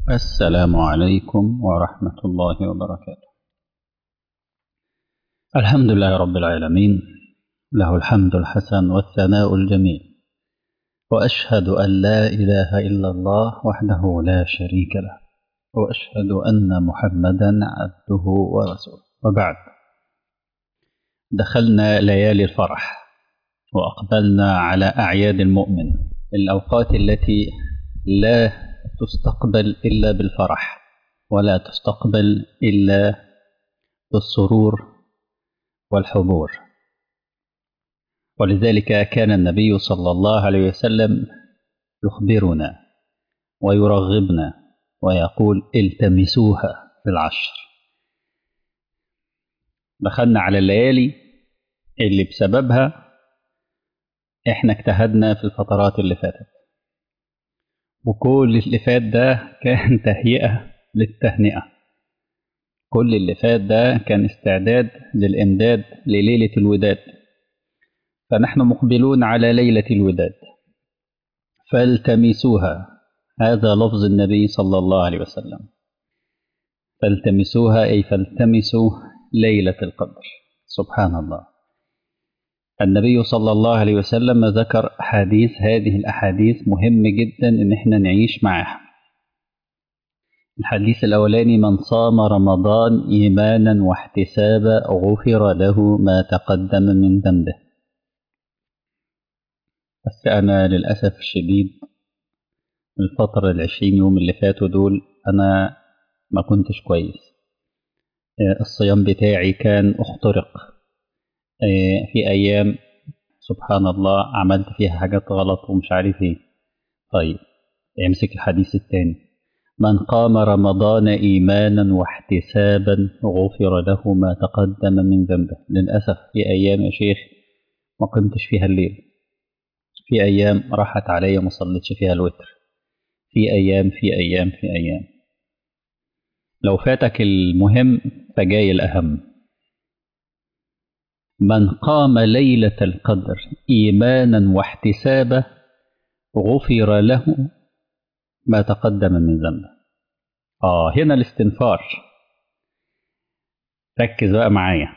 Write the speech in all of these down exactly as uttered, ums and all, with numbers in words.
السلام عليكم ورحمة الله وبركاته. الحمد لله رب العالمين، له الحمد الحسن والثناء الجميل، وأشهد أن لا إله إلا الله وحده لا شريك له، وأشهد أن محمدا عبده ورسوله. وبعد، دخلنا ليالي الفرح وأقبلنا على أعياد المؤمن، الأوقات التي لا تستقبل إلا بالفرح ولا تستقبل إلا بالسرور والحبور. ولذلك كان النبي صلى الله عليه وسلم يخبرنا ويرغبنا ويقول: التمسوها في العشر. دخلنا على الليالي اللي بسببها احنا اجتهدنا في الفترات اللي فاتت، وكل اللي فات ده كان تهيئة للتهنئة، كل اللي فات ده كان استعداد للإمداد لليلة الوداد. فنحن مقبلون على ليلة الوداد، فالتمسوها، هذا لفظ النبي صلى الله عليه وسلم، فالتمسوها أي فالتمسوا ليلة القدر. سبحان الله، النبي صلى الله عليه وسلم ذكر أحاديث، هذه الأحاديث مهم جدا إن احنا نعيش معها. الحديث الأولاني: من صام رمضان إيمانا واحتسابا غفر له ما تقدم من ذنبه. بس أنا للأسف الشديد الفترة العشرين يوم اللي فاتوا دول أنا ما كنتش كويس، الصيام بتاعي كان اخترق في أيام سبحان الله عملت فيها حاجات غلط ومش عارف ايه. طيب امسك الحديث الثاني: من قام رمضان إيمانا واحتسابا غفر له ما تقدم من ذنبه. للأسف في أيام يا شيخ ما قمتش فيها الليل، في أيام راحت عليا ما صليتش فيها الوتر، في أيام في أيام في أيام. لو فاتك المهم فجاي الأهم: من قام ليلة القدر إيمانا واحتسابا غفر له ما تقدم من ذنبه. آه هنا الاستنفار، ركز بقى معايا.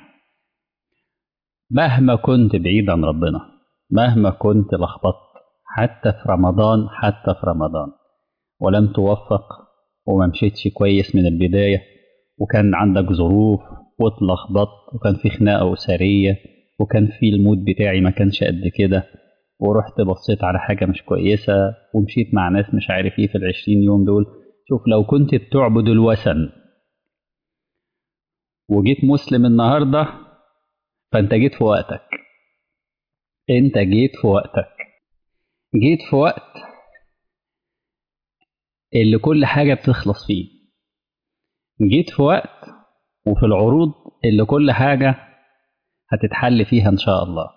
مهما كنت بعيد عن ربنا، مهما كنت لخبطت، حتى في رمضان حتى في رمضان ولم توفق وما مشيتش كويس من البداية، وكان عندك ظروف واتلخبطت، وكان في خناقة أسرية، وكان في المود بتاعي ما كانش قد كده، ورحت بصيت على حاجة مش كويسة ومشيت مع ناس مش عارف ايه في العشرين يوم دول. شوف، لو كنت بتعبد الوثن وجيت مسلم النهاردة فانت جيت في وقتك، انت جيت في وقتك، جيت في وقت اللي كل حاجة بتخلص فيه، جيت في وقت وفي العروض اللي كل حاجة هتتحل فيها إن شاء الله.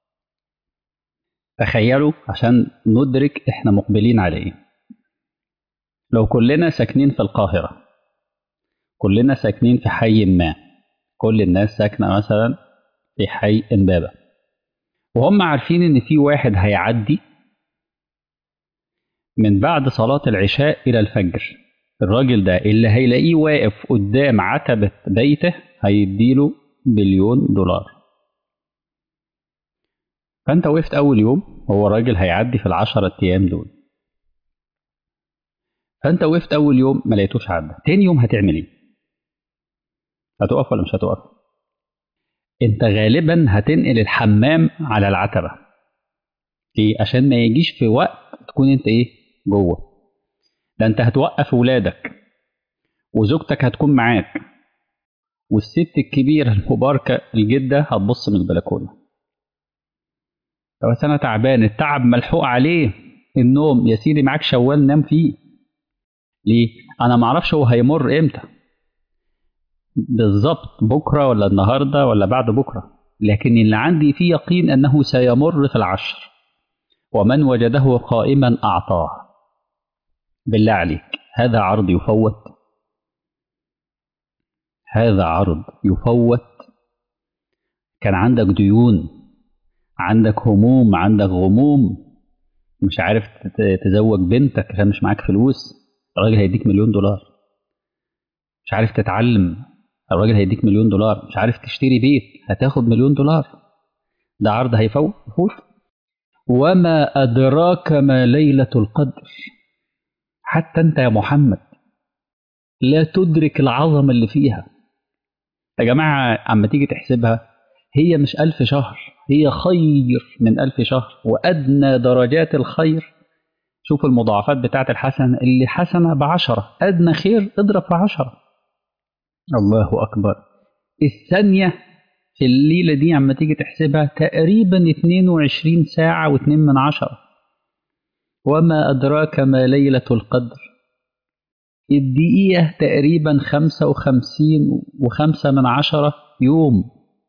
تخيلوا عشان ندرك إحنا مقبلين على إيه. لو كلنا ساكنين في القاهرة، كلنا ساكنين في حي ما، كل الناس ساكنة مثلا في حي إمبابة، وهم عارفين إن في واحد هيعدي من بعد صلاة العشاء إلى الفجر، الراجل ده اللي هيلاقيه واقف قدام عتبة بيته هيديله بليون دولار. فأنت وقفت أول يوم، هو راجل هيعدي في العشرة أيام دول، فأنت وقفت أول يوم ما لقيتوش عدى، تاني يوم هتعمل إيه؟ هتقف ولا مش هتقف؟ أنت غالبا هتنقل الحمام على العتبة، ليه؟ عشان ما يجيش في وقت تكون أنت إيه؟ جوه. ده أنت هتوقف ولادك وزوجتك هتكون معاك، والست الكبيرة المباركة الجدة هتبص من البلكونة. طب بس أنا تعبان، التعب ملحوق عليه النوم، يا سيدي معاك شوال نام فيه. ليه؟ أنا معرفش هو هيمر إمتى بالظبط، بكرة ولا النهاردة ولا بعد بكرة، لكن اللي عندي فيه يقين أنه سيمر في العشر. ومن وجده قائما أعطاه. بالله عليك، هذا عرض يفوت؟ هذا عرض يفوت؟ كان عندك ديون، عندك هموم، عندك غموم، مش عارف تزوج بنتك عشان مش معاك فلوس، الراجل هيديك مليون دولار. مش عارف تتعلم، الراجل هيديك مليون دولار. مش عارف تشتري بيت، هتاخد مليون دولار. ده عرض هيفوت. وما أدراك ما ليلة القدر. حتى أنت يا محمد لا تدرك العظمة اللي فيها. يا جماعة عم تيجي تحسبها، هي مش ألف شهر، هي خير من ألف شهر. وأدنى درجات الخير، شوف المضاعفات بتاعت الحسنة، اللي حسنة بعشرة، أدنى خير اضرب في عشرة. الله أكبر. الثانية في الليلة دي عم تيجي تحسبها تقريبا اتنين وعشرين ساعة واتنين من عشرة. وما أدراك ما ليلة القدر. الدقيقة تقريبا خمسة وخمسين وخمسة من عشرة يوم.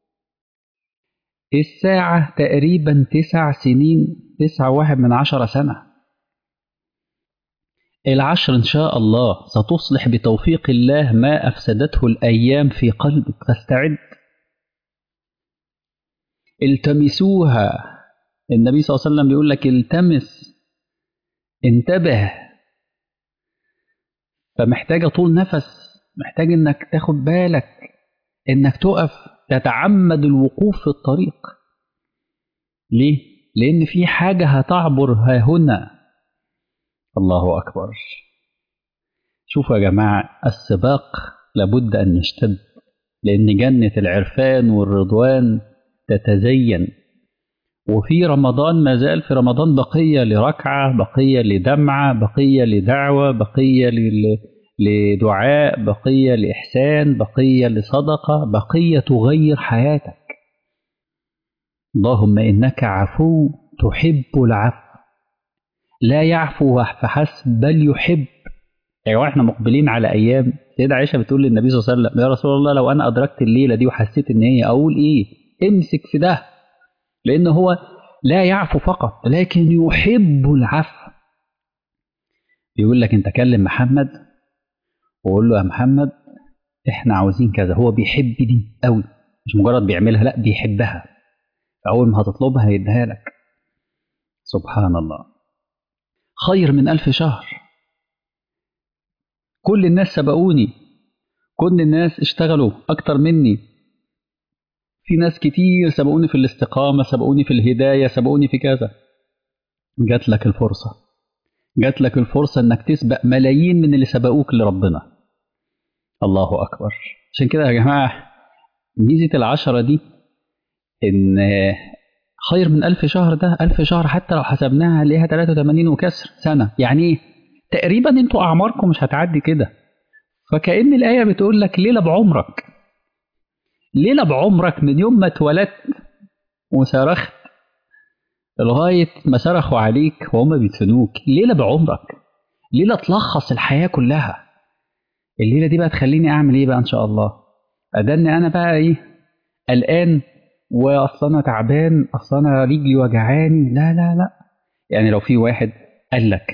الساعة تقريبا تسع سنين، تسعة واحد من عشرة سنة. العشر إن شاء الله ستصلح بتوفيق الله ما أفسدته الأيام في قلبك، فاستعد. التمسوها. النبي صلى الله عليه وسلم بيقول لك التمس، انتبه. فمحتاجة طول نفس، محتاج انك تاخد بالك، انك تقف، تتعمد الوقوف في الطريق. ليه؟ لان في حاجة هتعبر ها هنا. الله أكبر. شوفوا يا جماعة، السباق لابد أن يشتد، لأن جنة العرفان والرضوان تتزين. وفي رمضان ما زال، في رمضان بقية لركعة، بقية لدمعة، بقية لدعوة، بقية لدعاء، بقية لإحسان، بقية لصدقة، بقية تغير حياتك. اللهم إنك عفو تحب العفو. لا يعفو فحسب بل يحب. يا جماعة احنا مقبلين على أيام. سيدة عائشة بتقول للنبي صلى الله عليه وسلم: يا رسول الله لو أنا أدركت الليلة دي وحسيت إن هي، أقول إيه؟ امسك في ده، لأن هو لا يعفو فقط لكن يحب العفو. بيقول لك أنت كلم محمد وقول له: يا محمد إحنا عاوزين كذا. هو بيحب دي قوي، مش مجرد بيعملها، لا بيحبها. أول ما هتطلبها هيديها لك. سبحان الله. خير من ألف شهر. كل الناس سبقوني، كل الناس اشتغلوا أكتر مني. في ناس كتير سبقوني في الاستقامة، سبقوني في الهداية، سبقوني في كذا. جات لك الفرصة، جات لك الفرصة انك تسبق ملايين من اللي سبقوك لربنا. الله أكبر. عشان كده يا جماعة ميزة العشرة دي ان خير من ألف شهر. ده ألف شهر حتى لو حسبناها ليها ثلاثة وثمانين وكسر سنة. يعني ايه؟ تقريبا انتوا أعماركم مش هتعدي كده. فكأن الآية بتقول لك ليلة بعمرك، ليلة بعمرك من يوم ما اتولدت وصرخت لغاية ما صرخوا عليك وهم بيدفنوك. ليلة بعمرك، ليلة تلخص الحياة كلها. الليلة دي بقى تخليني أعمل إيه بقى إن شاء الله؟ أدني أنا بقى إيه؟ قلقان، وأصل أنا تعبان، أصل أنا رجلي وجعاني. لا لا لا. يعني لو في واحد قال لك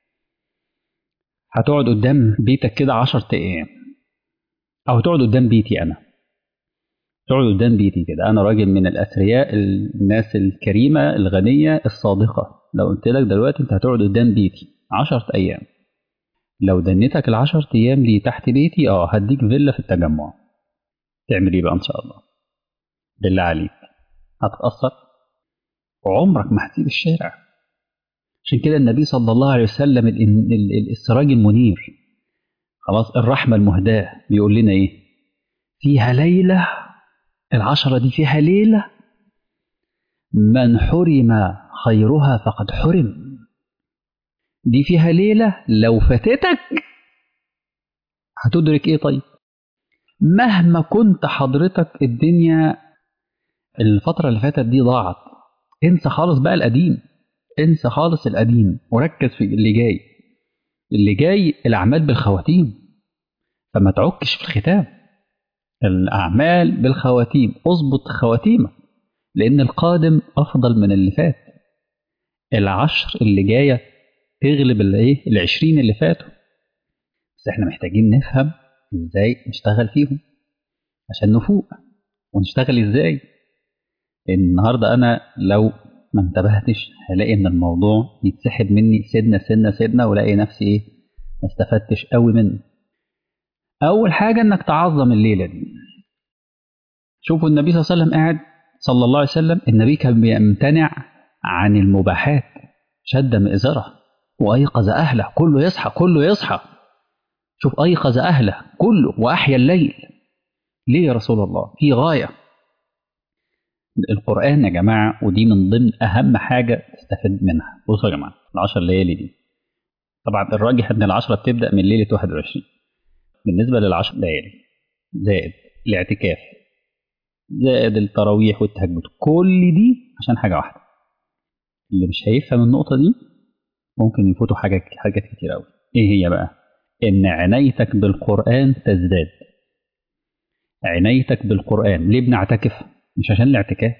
هتقعد قدام بيتك كده عشرة أيام، أو تقعد قدام بيتي أنا، تقعد قدام بيتي كده، أنا راجل من الأثرياء، الناس الكريمة الغنية الصادقة، لو قلت لك دلوقتي أنت هتقعد قدام بيتي عشرة أيام، لو دنيتك العشر أيام دي تحت بيتي أه هديك فيلا في التجمع، تعمل إيه بقى إن شاء الله؟ بالله عليك هتتأثر؟ وعمرك ما هتسيب الشارع. عشان كده النبي صلى الله عليه وسلم السراج المنير، خلاص الرحمة المهداة، بيقول لنا إيه؟ فيها ليلة، العشرة دي فيها ليلة من حرم خيرها فقد حرم. دي فيها ليلة لو فاتتك هتدرك إيه؟ طيب مهما كنت حضرتك الدنيا الفترة اللي فاتت دي ضاعت، انسى خالص بقى القديم، انسى خالص القديم وركز في اللي جاي. اللي جاي الأعمال بالخواتيم، فما تعكش في الختام. الأعمال بالخواتيم، اظبط خواتيمك، لأن القادم أفضل من اللي فات. العشر اللي جاية تغلب الايه العشرين اللي فاتوا. بس احنا محتاجين نفهم ازاي نشتغل فيهم عشان نفوق. ونشتغل ازاي؟ لأن النهاردة أنا لو ما انتبهتش هلاقي إن الموضوع يتسحب مني سنة سنة سنة، ولاقي نفسي إيه ما استفدتش قوي منه. أول حاجة إنك تعظم الليلة دي. شوفوا النبي صلى الله عليه وسلم قاعد، صلى الله عليه وسلم، النبي كان بيمتنع عن المباحات، شد مئزره وأيقظ أهله، كله يصحى كله يصحى. شوف، أيقظ أهله كله وأحيا الليل. ليه يا رسول الله؟ في غاية. القرآن يا جماعة، ودي من ضمن أهم حاجة تستفيد منها. بصوا يا جماعة، العشر ليالي دي طبعا الراجح إن العشرة بتبدأ من ليلة واحد وعشرين. بالنسبة للعشر ليالي زائد الاعتكاف زائد التراويح والتهجد، كل دي عشان حاجة واحدة. اللي مش هيفهم النقطة دي ممكن يفوتوا حاجات حاجات كتير قوي. ايه هي بقى؟ ان عنايتك بالقرآن تزداد. عنايتك بالقرآن. ليه بنعتكف؟ مش عشان الاعتكاف،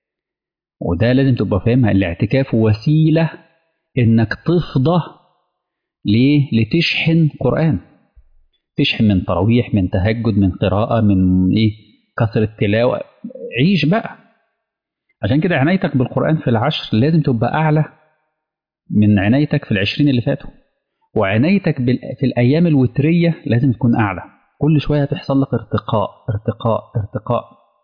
وده لازم تبقى فاهمها. الاعتكاف وسيلة انك تفضى. ليه؟ لتشحن قرآن، تشحن من تراويح، من تهجد، من قراءة، من ايه، كثرة تلاوة. عيش بقى. عشان كده عنايتك بالقرآن في العشر لازم تبقى أعلى من عنايتك في العشرين اللي فاتوا. وعنايتك بال... في الأيام الوترية لازم تكون أعلى. كل شوية تحصل لك ارتقاء ارتقاء ارتقاء.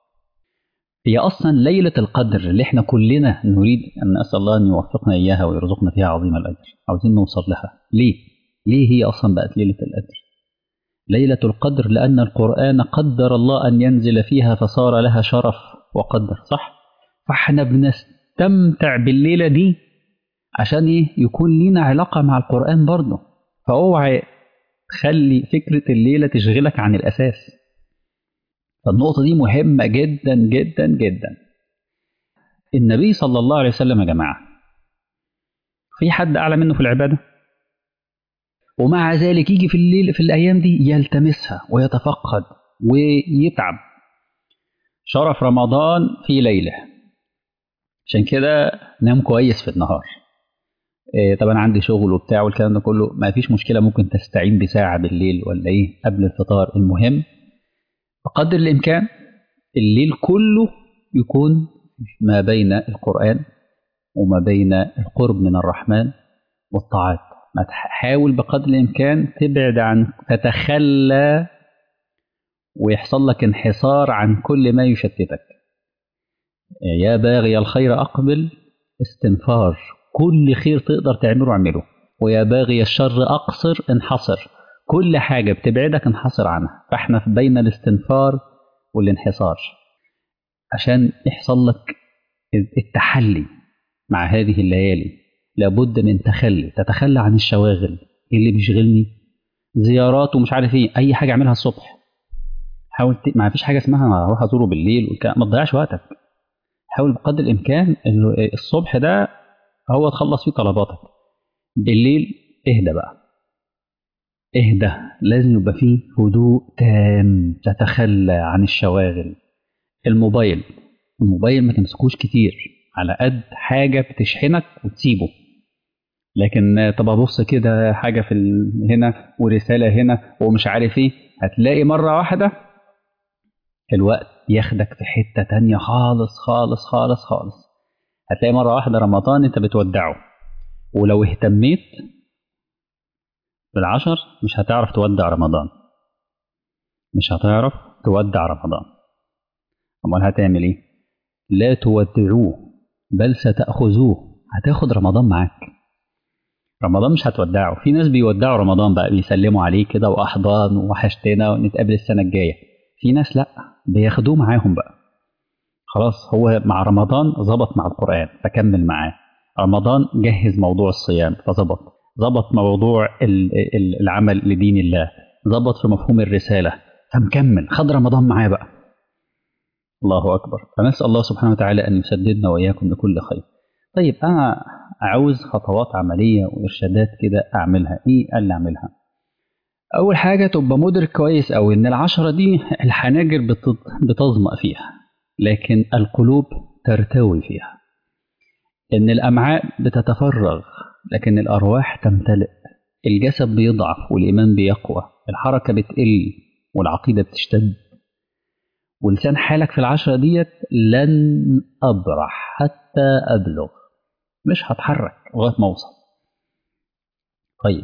هي أصلا ليلة القدر اللي احنا كلنا نريد أن نسأل الله أن يوفقنا إياها ويرزقنا فيها عظيم الأجر، عاوزين نوصل لها. ليه؟ ليه هي أصلا بقت ليلة القدر؟ ليلة القدر لأن القرآن قدر الله أن ينزل فيها فصار لها شرف وقدر، صح؟ فاحنا بنستمتع بالليلة دي عشان ايه؟ يكون لينا علاقة مع القرآن برضه. فاوعى تخلي فكرة الليلة تشغلك عن الأساس. فالنقطة دي مهمة جدا جدا جدا. النبي صلى الله عليه وسلم يا جماعة، في حد أعلى منه في العبادة؟ ومع ذلك يجي في الليل في الأيام دي يلتمسها ويتفقد ويتعب. شرف رمضان في ليلة. عشان كده نام كويس في النهار. إيه، طبعا عندي شغل وبتاع والكلام ده كله، ما فيش مشكلة، ممكن تستعين بساعة بالليل ولا ايه قبل الفطار. المهم بقدر الإمكان الليل كله يكون ما بين القرآن وما بين القرب من الرحمن والطاعات. ما تحاول بقدر الإمكان تبعد عن، تتخلى ويحصل لك انحصار عن كل ما يشتتك. يا باغي الخير أقبل، استنفار، كل خير تقدر تعمله اعمله. ويا باغي الشر أقصر، انحصر، كل حاجة بتبعدك انحصر عنها. فاحنا بين الاستنفار والانحصار عشان يحصل لك التحلي مع هذه الليالي. لابد من تخلي، تتخلى عن الشواغل. ايه اللي بيشغلني؟ زيارات ومش عارف ايه، اي حاجة اعملها الصبح. حاول ت... ما فيش حاجة اسمها اروح ازوره بالليل والكلام. ما تضيعش وقتك. حاول بقدر الامكان انه الصبح ده هو تخلص فيه طلباتك. بالليل اهدى بقى، اهدى. لازم يبقى فيه هدوء تام، تتخلى عن الشواغل. الموبايل الموبايل ما تمسكوش كتير، على قد حاجة بتشحنك وتسيبه. لكن طب ابص كده حاجة في ال... هنا ورسالة هنا ومش عارف ايه، هتلاقي مرة واحدة الوقت ياخدك في حتة تانية خالص خالص خالص خالص. هتلاقي مرة واحدة رمضان انت بتودعه، ولو اهتميت بالعشر مش هتعرف تودع رمضان. مش هتعرف تودع رمضان. امال هتعمل ايه؟ لا تودعوه بل ستأخذوه. هتاخد رمضان معاك. رمضان مش هتودعه. في ناس بيودعوا رمضان بقى، بيسلموا عليه كده واحضان وحشتنا ونتقابل السنة الجاية. في ناس لا، بياخدوه معاهم بقى. خلاص هو مع رمضان ظبط مع القرآن فكمل معاه. رمضان جهز موضوع الصيام فظبط، ظبط موضوع العمل لدين الله، ظبط في مفهوم الرسالة فمكمل، خد رمضان معاه بقى. الله أكبر. فنسأل الله سبحانه وتعالى أن يسددنا وإياكم لكل خير. طيب أنا عاوز خطوات عملية وإرشادات كده أعملها. إيه اللي أعملها؟ أول حاجة تبقى مدرك كويس أوي إن العشرة دي الحناجر بتظمأ فيها لكن القلوب ترتوي فيها. إن الأمعاء بتتفرغ لكن الأرواح تمتلئ. الجسد بيضعف والإيمان بيقوى. الحركة بتقل والعقيدة بتشتد. ولسان حالك في العشرة ديت لن أبرح حتى أبلغ. مش هتحرك لغاية ما أوصل. طيب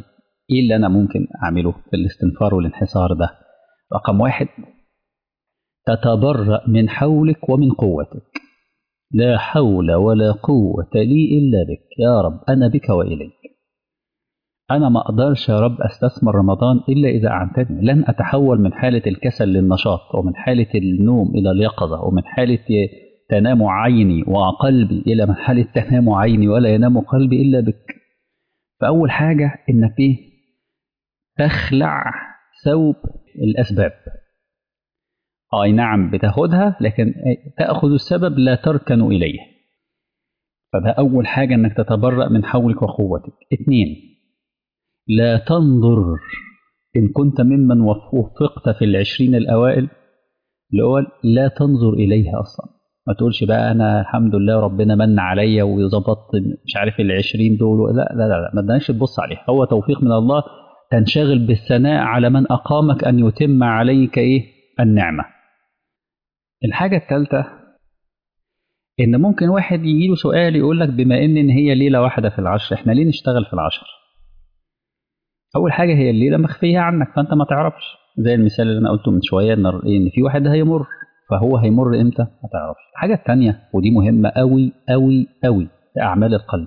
إيه اللي أنا ممكن أعمله في الاستنفار والانحسار ده؟ رقم واحد، تتبرأ من حولك ومن قوتك. لا حول ولا قوة لي إلا بك يا رب، أنا بك وإليك. أنا ما أقدرش يا رب أستثمر رمضان إلا إذا أعنتني. لن أتحول من حالة الكسل للنشاط، ومن حالة النوم إلى اليقظة، ومن حالة تنام عيني وقلبي إلى من حالة تنام عيني ولا ينام قلبي إلا بك. فأول حاجة إنك إيه؟ تخلع ثوب الأسباب. أي نعم بتاخدها، لكن تأخذ السبب لا تركن إليه. فده أول حاجة، إنك تتبرأ من حولك وقوتك. اتنين، لا تنظر إن كنت ممن وفقت في العشرين الأوائل الأول، لا تنظر إليها أصلا. ما تقولش بقى أنا الحمد لله ربنا من عليا وظبطت مش عارف العشرين دول، لا لا لا، ما تدناش تبص عليها، هو توفيق من الله. تنشغل بالثناء على من أقامك أن يتم عليك إيه؟ النعمة. الحاجة الثالثة، إن ممكن واحد يجيله سؤال يقول لك بما إن إن هي ليلة واحدة في العشر، إحنا ليه نشتغل في العشر؟ أول حاجة هي الليلة مخفية عنك، فأنت ما تعرفش. زي المثال اللي أنا قلته من شوية، إن إن في واحد هيمر، فهو هيمر إمتى؟ ما تعرفش. الحاجة الثانية ودي مهمة أوي أوي أوي، أعمال القلب.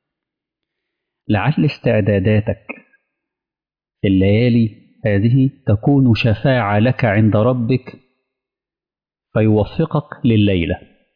لعل استعداداتك في الليالي هذه تكون شفاعة لك عند ربك فيوفقك لليلة.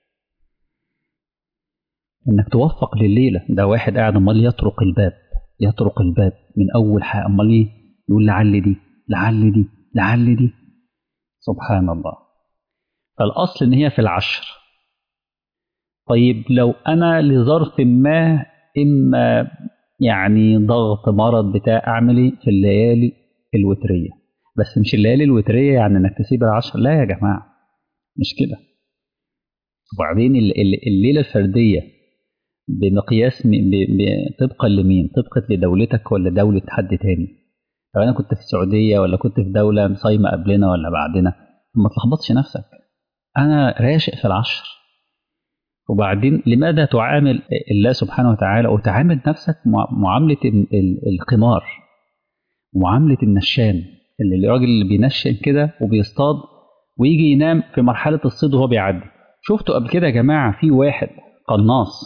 إنك توفق لليلة. ده واحد قاعد أمال يطرق الباب، يطرق الباب من أول حاجة، أمال إيه؟ يقول لعل دي لعل دي لعل دي. سبحان الله. فالأصل إن هي في العشر. طيب لو أنا لظرف ما، إما يعني ضغط مرض بتاع، أعمل إيه؟ في الليالي الوترية. بس مش الليالي الوترية يعني إنك تسيب العشر، لا يا جماعة، مش كده. وبعدين الليلة الفردية بمقياس ب... ب... طبقا لمين؟ طبقا لدولتك ولا دولة حد تاني؟ لو أنا كنت في السعودية ولا كنت في دولة صايمة قبلنا ولا بعدنا، ما تلخبطش نفسك. أنا راشق في العشر. وبعدين لماذا تعامل الله سبحانه وتعالى وتعامل نفسك معاملة القمار، معاملة النشان، اللي الراجل اللي بينشن كده وبيصطاد ويجي ينام في مرحلة الصيد وهو بيعدي؟ شفتوا قبل كده يا جماعة في واحد قناص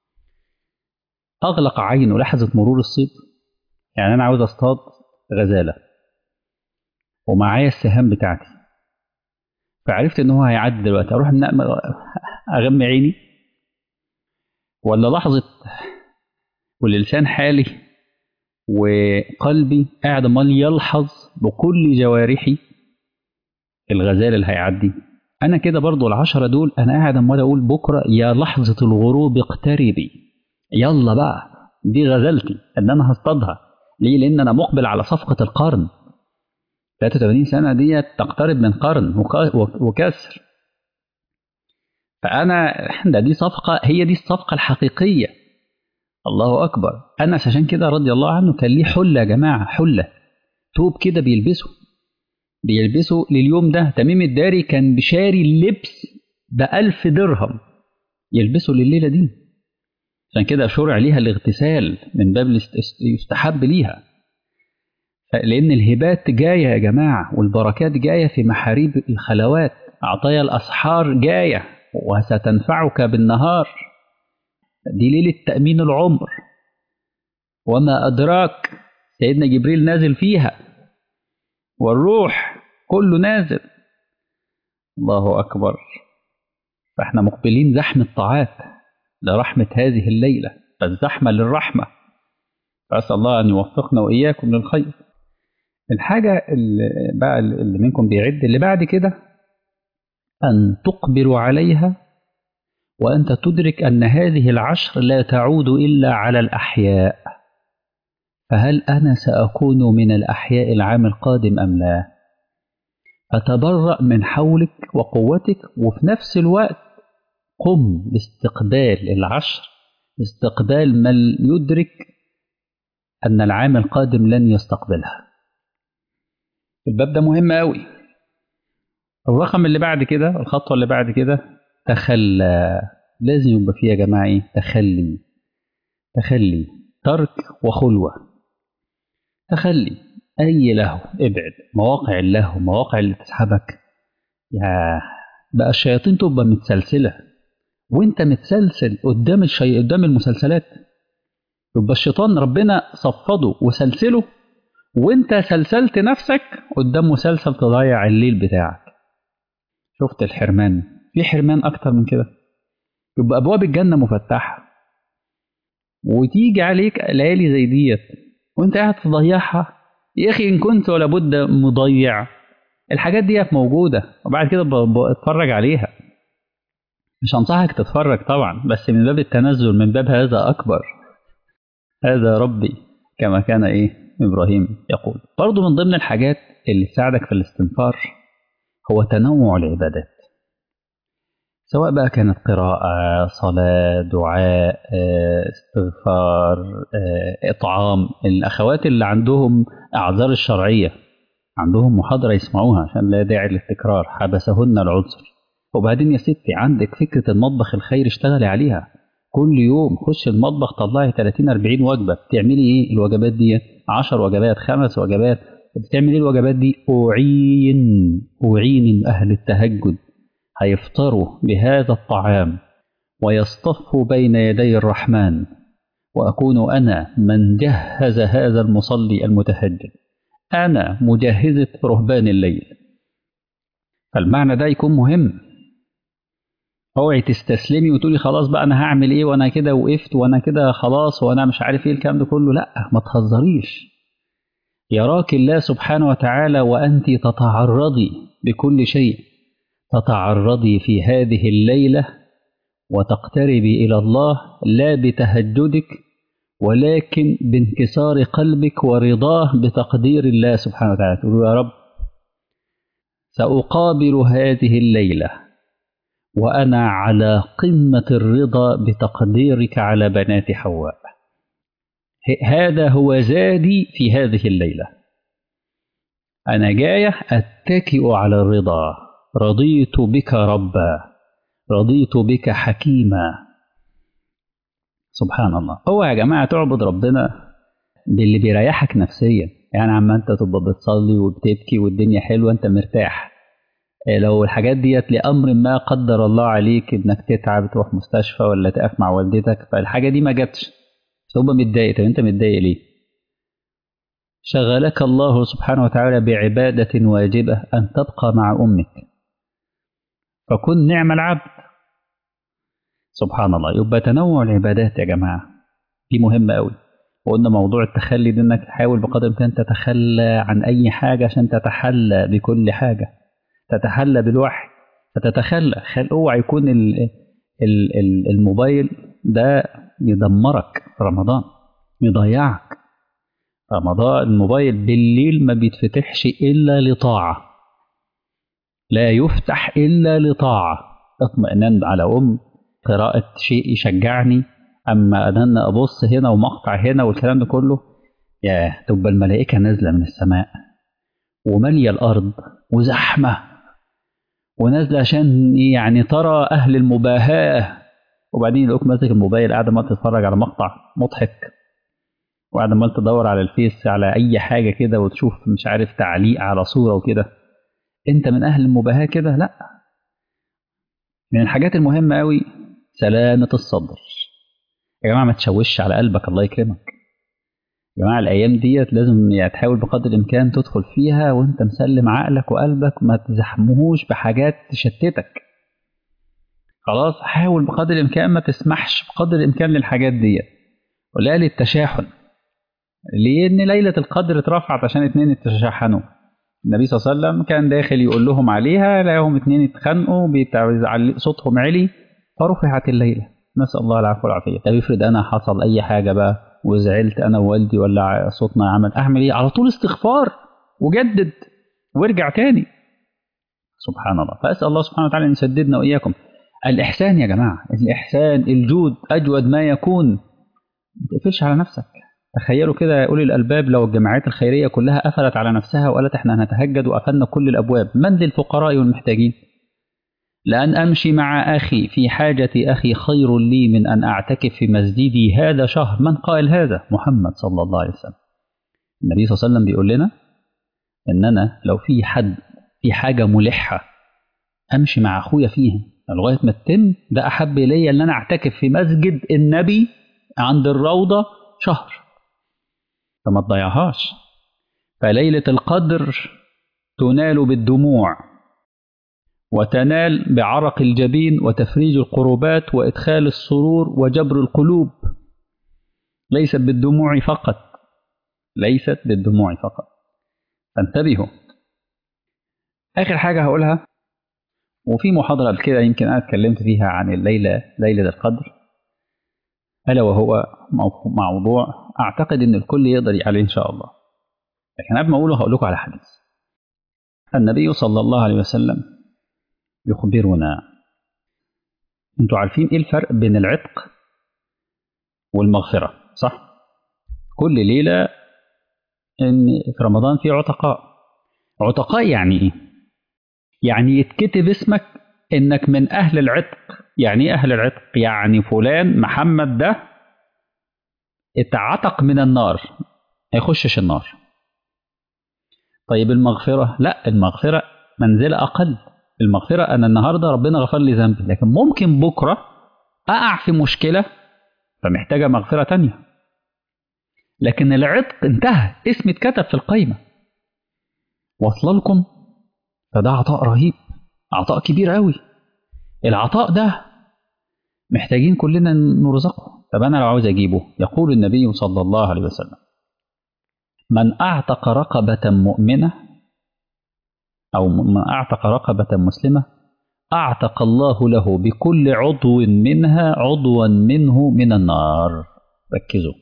أغلق عينه لحظة مرور الصيد؟ يعني أنا عاوز أصطاد غزالة ومعايا السهام بتاعتي، فعرفت إن هو هيعدي دلوقتي، أروح أغمي عيني؟ ولا لحظة واللسان حالي وقلبي قاعد امال يلحظ بكل جوارحي الغزال اللي هيعدي؟ انا كده برضو العشرة دول انا قاعد امال اقول بكره يا لحظة الغروب اقتربي، يلا بقى دي غزلتي ان انا هصطادها. ليه؟ لان انا مقبل على صفقة القرن. ثلاثة وثمانين سنة دي تقترب من قرن وكسر. فانا ده دي صفقة، هي دي الصفقة الحقيقية. الله أكبر. أنس عشان كده رضي الله عنه كان ليه حلة يا جماعة، حلة توب كده بيلبسه بيلبسه لليوم ده. تميم الداري كان بشاري اللبس بألف درهم يلبسه لليلة دي. عشان كده شرع ليها الاغتسال من باب يستحب ليها، لأن الهبات جاية يا جماعة والبركات جاية في محاريب الخلوات. عطايا الأسحار جاية وستنفعك بالنهار. دي ليلة تأمين العمر، وما أدراك سيدنا جبريل نازل فيها والروح كله نازل. الله أكبر. فإحنا مقبلين زحمة طاعات لرحمة هذه الليلة، فالزحمة للرحمة. فأسأل الله أن يوفقنا وإياكم للخير. الحاجة اللي بقى اللي منكم بيعد اللي بعد كده، أن تقبل عليها وأنت تدرك أن هذه العشر لا تعود إلا على الأحياء. فهل أنا سأكون من الأحياء العام القادم أم لا؟ فتبرأ من حولك وقوتك، وفي نفس الوقت قم باستقبال العشر، استقبال من يدرك أن العام القادم لن يستقبلها. الباب ده مهم أوي. الرقم اللي بعد كده، الخطوة اللي بعد كده، تخلى. لازم يبقى فيه يا جماعة إيه؟ تخلي. تخلي، ترك وخلوة. تخلي أي لهو ابعد، مواقع اللهو، مواقع اللي تسحبك. يا بقى الشياطين تبقى متسلسلة وانت متسلسل قدام الشي... قدام المسلسلات. يبقى الشيطان ربنا صفده وسلسله وانت سلسلت نفسك قدام مسلسل تضيع الليل بتاعك. شفت الحرمان؟ في حرمان اكتر من كده؟ يبقى ابواب الجنة مفتحة وتيجي عليك ليالي زي ديت وانت قاعد تضيعها. يا اخي ان كنت ولا بد مضيع، الحاجات ديت موجودة وبعد كده اتفرج عليها. مش هنصحك تتفرج طبعا، بس من باب التنزل، من باب هذا أكبر، هذا ربي، كما كان إيه إبراهيم يقول. برضو من ضمن الحاجات اللي تساعدك في الاستنفار هو تنوع العبادات، سواء بقى كانت قراءة، صلاة، دعاء، استغفار، إطعام. الأخوات اللي عندهم أعذار الشرعية عندهم محاضرة يسمعوها عشان لا داعي للتكرار، حبسهن العذر. وبعدين يا ستي عندك فكرة المطبخ الخير، اشتغلي عليها كل يوم. خش المطبخ طلعي ثلاثين أربعين وجبة. بتعملي ايه الوجبات دي؟ عشر وجبات، خمس وجبات. بتعملي ايه الوجبات دي؟ أعين أعين أهل التهجد هيفطروا بهذا الطعام ويصطفوا بين يدي الرحمن، وأكون أنا من جهز هذا المصلي المتهجد، أنا مجهزة رهبان الليل. فالمعنى ده يكون مهم. اوعي تستسلمي وتقولي خلاص بقى انا هعمل ايه وانا كده وقفت وانا كده خلاص وانا مش عارف ايه الكلام ده كله. لا، ما تهزريش. يراك الله سبحانه وتعالى وانت تتعرضي بكل شيء، تتعرضي في هذه الليلة وتقتربي الى الله لا بتهجدك ولكن بانكسار قلبك ورضاه بتقدير الله سبحانه وتعالى. تقول يا رب سأقابل هذه الليلة وأنا على قمة الرضا بتقديرك على بنات حواء. هذا هو زادي في هذه الليلة. أنا جاية أتكئ على الرضا. رضيت بك ربا، رضيت بك حكيما. سبحان الله. هو يا جماعة تعبد ربنا باللي بيريحك نفسيا. يعني عما أنت تبقى بتصلي وبتبكي والدنيا حلوة أنت مرتاح. لو الحاجات ديت لأمر ما قدر الله عليك إنك تتعب تروح مستشفى ولا تقف مع والدتك، فالحاجة دي ما جاتش تبقى متضايق. طب أنت متضايق ليه؟ شغلك الله سبحانه وتعالى بعبادة واجبة أن تبقى مع أمك، فكن نعم العبد. سبحان الله. يبقى تنوع العبادات يا جماعة دي مهمة أوي. وقلنا موضوع التخلي ده إنك تحاول بقدر الإمكان تتخلى عن أي حاجة عشان تتحلى بكل حاجة، تتحلى بالوحي فتتخلى. خل اوعى يكون ال ال ال الموبايل ده يدمرك في رمضان، يضيعك. رمضان الموبايل بالليل ما بيتفتحش إلا لطاعة، لا يفتح إلا لطاعة. اطمئنان على أم، قراءة شيء يشجعني، أما أنا أبص هنا ومقطع هنا والكلام ده كله، يا تبقى الملائكة نازلة من السماء ومالية الأرض وزحمة ونازلة عشان يعني ترى أهل المباهاة، وبعدين يلاقوك ماسك الموبايل قاعد ما تتفرج على مقطع مضحك وقاعد ما تدور على الفيس على أي حاجة كده وتشوف مش عارف تعليق على صورة وكده. أنت من أهل المباهاة كده؟ لأ. من الحاجات المهمة أوي سلامة الصدر. يا جماعة ما تشوش على قلبك، الله يكرمك. يا جماعة الأيام ديت لازم يعني تحاول بقدر الإمكان تدخل فيها وأنت مسلم عقلك وقلبك، ما تزحمهوش بحاجات تشتتك. خلاص، حاول بقدر الإمكان ما تسمحش بقدر الإمكان للحاجات ديت ولا للتشاحن، لأن ليلة القدر اترفعت عشان اتنين يتشاحنوا. النبي صلى الله عليه وسلم كان داخل يقول لهم عليها، لقاهم اتنين يتخانقوا صوتهم علي فرفعت الليلة. نسأل الله العفو والعافية. طب افرض أنا حصل أي حاجة بقى وزعلت أنا ووالدي ولا صوتنا عمل، أعمل إيه؟ على طول استغفار وجدد وارجع تاني. سبحان الله. فأسأل الله سبحانه وتعالى أن يسددنا وإياكم. الإحسان يا جماعة، الإحسان الجود أجود ما يكون. ما تقفلش على نفسك. تخيلوا كده يا أولي الألباب لو الجماعات الخيرية كلها قفلت على نفسها وقالت إحنا هنتهجد وقفلنا كل الأبواب، من للفقراء والمحتاجين؟ لأن أمشي مع أخي في حاجة أخي خير لي من أن أعتكف في مسجدي هذا شهر. من قال هذا؟ محمد صلى الله عليه وسلم. النبي صلى الله عليه وسلم بيقول لنا إن أنا لو في حد في حاجة ملحة أمشي مع أخويا فيها لغاية ما تتم، ده أحب إلي أن أنا أعتكف في مسجد النبي عند الروضة شهر، فما تضيعهاش. فليلة القدر تنال بالدموع، وتنال بعرق الجبين وتفريج القربات وإدخال السرور وجبر القلوب، ليست بالدموع فقط، ليست بالدموع فقط. فانتبهوا. آخر حاجة هقولها، وفي محاضرة قبل كده يمكن أنا اتكلمت فيها عن الليلة ليلة القدر، ألا وهو موضوع أعتقد إن الكل يقدر عليه إن شاء الله، لكن قبل ما أقوله هقول لكم على حديث. النبي صلى الله عليه وسلم يخبرنا، أنتوا عارفين إيه الفرق بين العتق والمغفرة صح؟ كل ليلة إن في رمضان في عتقاء. عتقاء يعني إيه؟ يعني يتكتب اسمك إنك من أهل العتق. يعني إيه أهل العتق؟ يعني فلان محمد ده اتعتق من النار، ما يخشش النار. طيب المغفرة؟ لا، المغفرة منزلة أقل. المغفرة أنا النهاردة ربنا غفر لي ذنبي، لكن ممكن بكرة أقع في مشكلة فمحتاجة مغفرة تانية. لكن العتق انتهى، اسمي اتكتب في القايمة. واصل لكم؟ فده عطاء رهيب، عطاء كبير قوي. العطاء ده محتاجين كلنا نرزقه. طب أنا لو عاوز أجيبه، يقول النبي صلى الله عليه وسلم: من أعتق رقبة مؤمنة أو من أعتق رقبة مسلمة أعتق الله له بكل عضو منها عضوا منه من النار. ركزوا،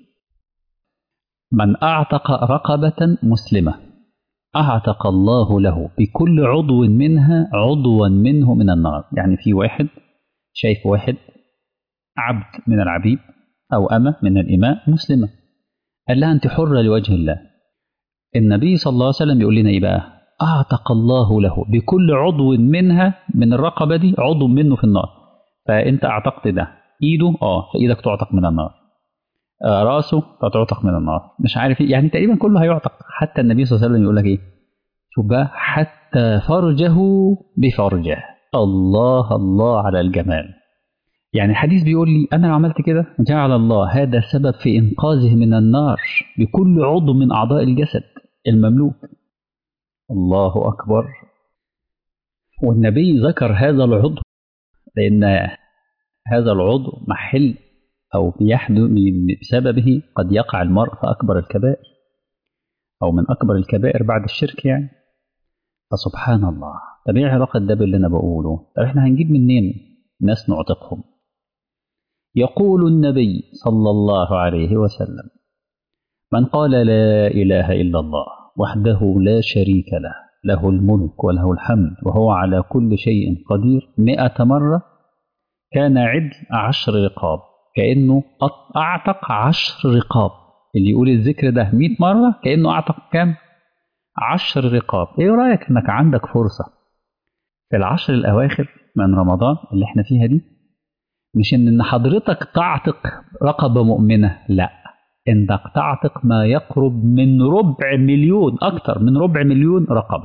من أعتق رقبة مسلمة أعتق الله له بكل عضو منها عضوا منه من النار. يعني في واحد شايف واحد عبد من العبيد أو أمة من الإماء مسلمة، قال لها أنت حرة لوجه الله. النبي صلى الله عليه وسلم بيقول لنا إيه بقى؟ أعتق الله له بكل عضو منها من الرقبة دي عضو منه في النار. فأنت أعتقت ده، إيده آه فإيدك تعتق من النار، آه راسه فتعتق من النار، مش عارف إيه، يعني تقريبا كله هيعتق. حتى النبي صلى الله عليه وسلم يقول لك إيه؟ شوف بقى، حتى فرجه بفرجه. الله الله على الجمال. يعني الحديث بيقول لي أنا لو عملت كده جعل الله هذا سبب في إنقاذه من النار بكل عضو من أعضاء الجسد المملوك. الله أكبر. والنبي ذكر هذا العضو لأن هذا العضو محل أو بيحدث بسببه قد يقع المرء في أكبر الكبائر أو من أكبر الكبائر بعد الشرك يعني. فسبحان الله. طب إيه علاقة ده باللي أنا بقوله؟ طب إحنا هنجيب منين ناس نعتقهم؟ يقول النبي صلى الله عليه وسلم: من قال لا إله إلا الله وحده لا شريك له له الملك وله الحمد وهو على كل شيء قدير مئة مرة كان عدل عشر رقاب، كأنه أعتق عشر رقاب. اللي يقول الذكر ده مئة مرة كأنه أعتق كام؟ عشر رقاب. إيه رأيك إنك عندك فرصة في العشر الأواخر من رمضان اللي احنا فيها دي؟ مش إن حضرتك تعتق رقبة مؤمنة، لا، إنك تعتق ما يقرب من ربع مليون، أكتر من ربع مليون رقبة،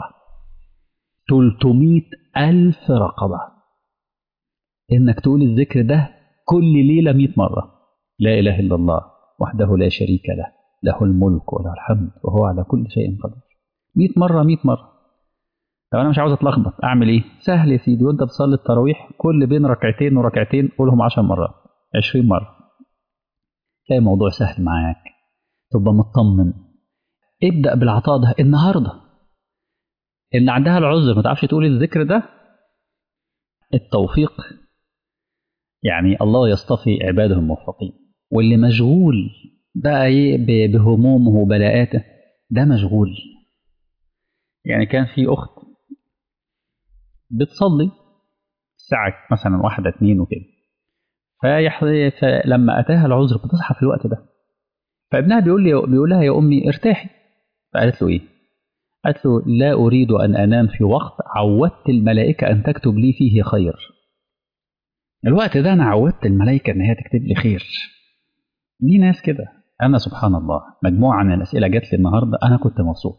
ثلاثمائة ألف رقبة. إنك تقول الذكر ده كل ليلة مئة مرة: لا إله إلا الله وحده لا شريك له له الملك وله الحمد وهو على كل شيء قدير. مئة مرة مئة مرة. طب أنا مش عاوز أتلخبط، أعمل إيه؟ سهل يا سيدي، وأنت بتصلي التراويح كل بين ركعتين وركعتين قولهم عشر مرات، عشرين مرة. تلاقي الموضوع سهل معاك، تبقى مطمن. ابدأ بالعطاء ده النهارده. اللي عندها العذر ما تعرفش تقول الذكر ده، التوفيق يعني الله يصطفي عباده الموفقين. واللي مشغول بقى ايه بهمومه وبلاءاته ده مشغول. يعني كان في أخت بتصلي الساعة مثلا واحدة اتنين وكده، فلما أتاها العذر بتصحى في الوقت ده، فابنها بيقول لي بيقول لها يا أمي ارتاحي. فقالت له إيه؟ قالت له لا أريد أن أنام في وقت عودت الملائكة أن تكتب لي فيه خير. الوقت ده أنا عودت الملائكة أن هي تكتب لي خير. دي ناس كده أنا سبحان الله مجموعة من الأسئلة جات لي النهاردة، أنا كنت مبسوط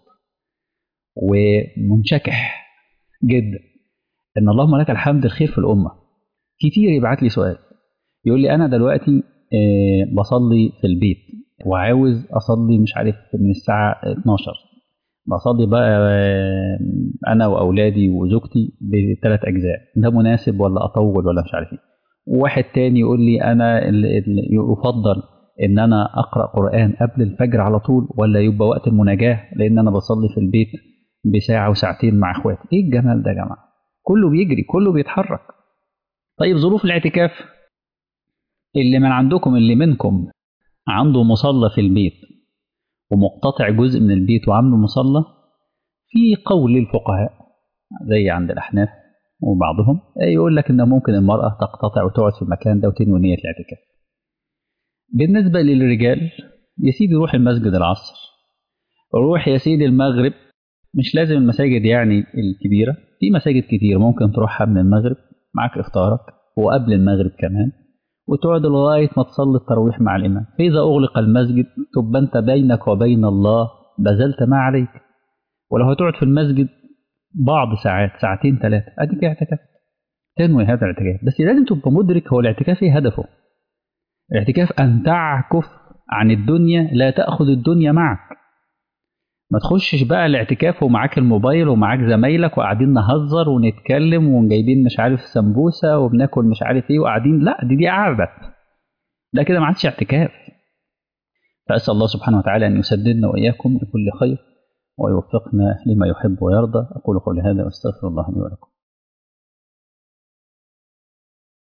ومنشكح جدا إن اللهم لك الحمد الخير في الأمة. كتير يبعت لي سؤال يقول لي أنا دلوقتي آه، بصلي في البيت وعاوز أصلي مش عارف من الساعة اتناشر، بصلي بقى آه، أنا وأولادي وزوجتي بثلاث أجزاء، ده مناسب ولا أطول ولا مش عارف إيه. وواحد تاني يقول لي أنا ال- ال- يفضل إن أنا أقرأ قرآن قبل الفجر على طول ولا يبقى وقت المناجاة، لأن أنا بصلي في البيت بساعة وساعتين مع إخواتي. إيه الجمال ده يا جماعة؟ كله بيجري، كله بيتحرك. طيب ظروف الاعتكاف، اللي من عندكم اللي منكم عنده مصلى في البيت ومقتطع جزء من البيت وعامله مصلى، في قول للفقهاء زي عند الأحناف وبعضهم يقول لك إن ممكن المرأة تقتطع وتقعد في المكان ده وتنوي نية الاعتكاف. بالنسبة للرجال يا سيدي روح المسجد العصر، روح يا سيدي المغرب، مش لازم المساجد يعني الكبيرة، في مساجد كتير ممكن تروحها من المغرب معاك إفطارك وقبل المغرب كمان، وتقعد لغاية ما تصلي التراويح مع الإمام. فإذا أغلق المسجد تبقى أنت بينك وبين الله بذلت ما عليك. ولو هتقعد في المسجد بعض ساعات، ساعتين ثلاثة، أديك اعتكاف، تنوي هذا الاعتكاف. بس لازم تبقى مدرك هو الاعتكاف إيه هدفه. الاعتكاف أن تعكف عن الدنيا، لا تأخذ الدنيا معك. ما تخشش بقى الاعتكاف ومعاك الموبايل ومعاك زمايلك وقاعدين نهزر ونتكلم وجايبين مش عارف سمبوسة وبناكل مش عارف ايه وقاعدين، لا دي دي قعدة، ده كده ما عادش اعتكاف. فأسأل الله سبحانه وتعالى أن يسددنا وإياكم لكل خير ويوفقنا لما يحب ويرضى. أقول قولي هذا وأستغفر الله لي ولكم.